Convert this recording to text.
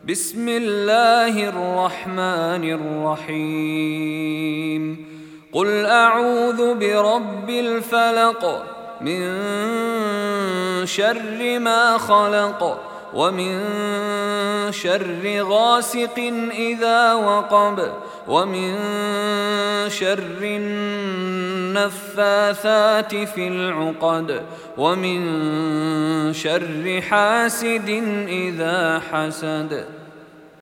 بسم الله الرحمن الرحيم قل أعوذ برب الفلق من شر ما خلق ومن شر غاسق إذا وقب ومن شر النفاثات في العقد ومن شر حاسد إذا حسد.